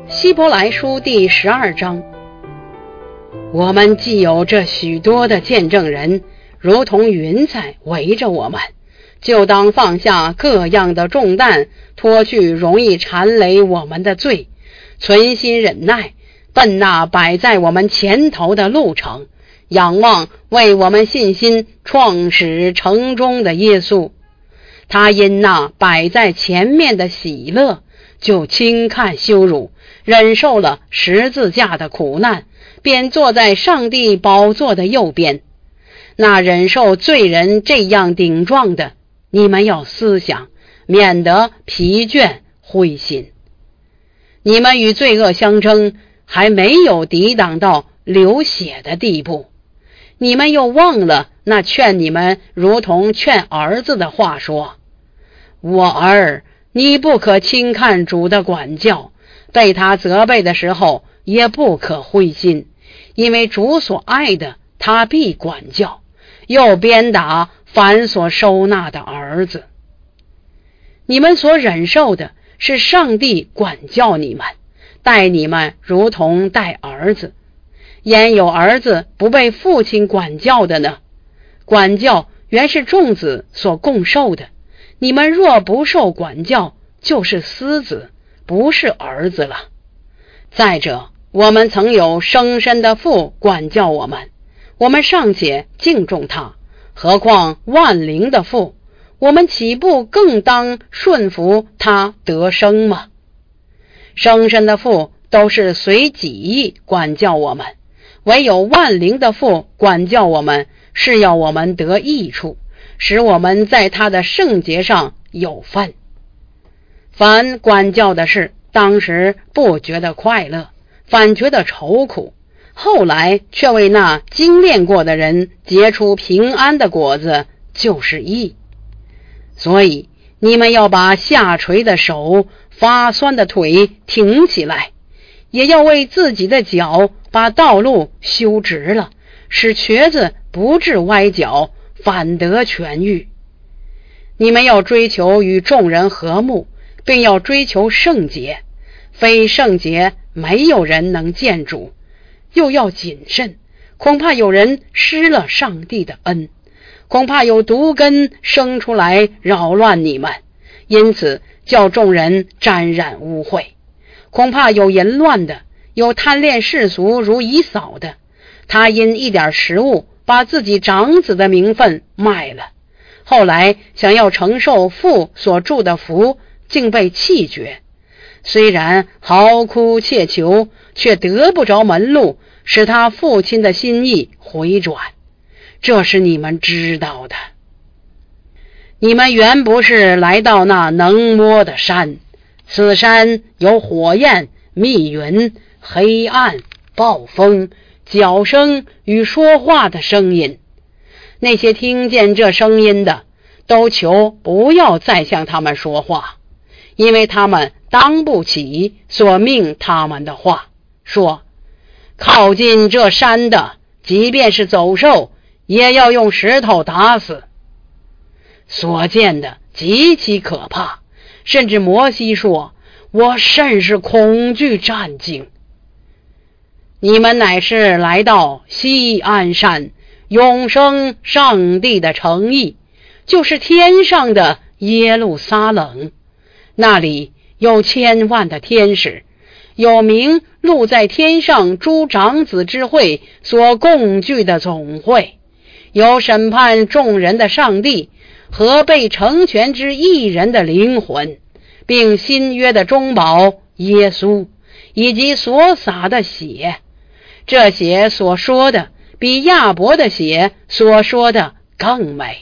希伯来书第12章，我们既有这许多的见证人，如同云彩围着我们，就当放下各样的重担，脱去容易缠累我们的罪，存心忍耐，奔那摆在我们前头的路程，仰望为我们信心创始成终的耶稣。他因那摆在前面的喜乐，就轻看羞辱，忍受了十字架的苦难，便坐在上帝宝座的右边。那忍受罪人这样顶撞的，你们要思想，免得疲倦灰心。你们与罪恶相争，还没有抵挡到流血的地步。你们又忘了那劝你们如同劝儿子的话说：我儿，你不可轻看主的管教，被他责备的时候也不可灰心，因为主所爱的他必管教，又鞭打凡所收纳的儿子。你们所忍受的是上帝管教你们，待你们如同待儿子。焉有儿子不被父亲管教的呢？管教原是众子所共受的，你们若不受管教，就是私子，不是儿子了。再者，我们曾有生身的父管教我们，我们尚且敬重他，何况万灵的父，我们岂不更当顺服他得生吗？生身的父都是随己意管教我们，唯有万灵的父管教我们，是要我们得益处，使我们在他的圣洁上有份。凡管教的事，当时不觉得快乐，反觉得愁苦，后来却为那精炼过的人结出平安的果子，就是义。所以你们要把下垂的手、发酸的腿挺起来，也要为自己的脚把道路修直了，使瘸子不致歪脚，反得痊愈。你们要追求与众人和睦，并要追求圣洁，非圣洁没有人能见主。又要谨慎，恐怕有人失了上帝的恩，恐怕有毒根生出来扰乱你们，因此叫众人沾染污秽。恐怕有淫乱的，有贪恋世俗如以扫的，他因一点食物把自己长子的名分卖了，后来想要承受父所祝的福，竟被弃绝。虽然嚎哭切求，却得不着门路，使他父亲的心意回转。这是你们知道的。你们原不是来到那能摸的山，此山有火焰、密云、黑暗、暴风、脚声与说话的声音。那些听见这声音的，都求不要再向他们说话，因为他们当不起所命他们的话，说靠近这山的，即便是走兽，也要用石头打死。所见的极其可怕，甚至摩西说，我甚是恐惧战惊。你们乃是来到锡安山，永生上帝的城邑，就是天上的耶路撒冷。那里有千万的天使，有名录在天上诸长子之会所共聚的总会，有审判众人的上帝和被成全之义人的灵魂，并新约的中保耶稣，以及所洒的血。这血所说的比亚伯的血所说的更美。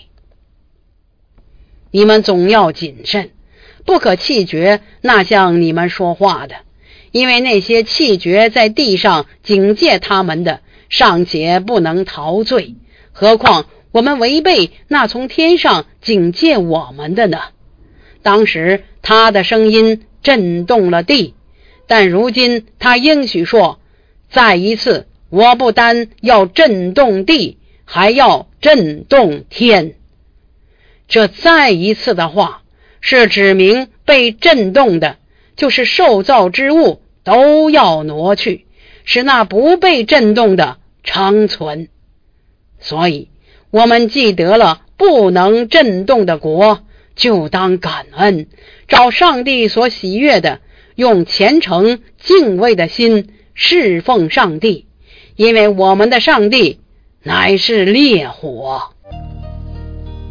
你们总要谨慎，不可弃绝那向你们说话的，因为那些弃绝在地上警戒他们的，尚且不能逃罪，何况我们违背那从天上警戒我们的呢？当时他的声音震动了地，但如今他应许说，再一次，我不单要震动地，还要震动天。这再一次的话，是指明被震动的，就是受造之物都要挪去，使那不被震动的长存。所以我们既得了不能震动的国，就当感恩，照上帝所喜悦的，用虔诚敬畏的心侍奉上帝，因为我们的上帝乃是烈火。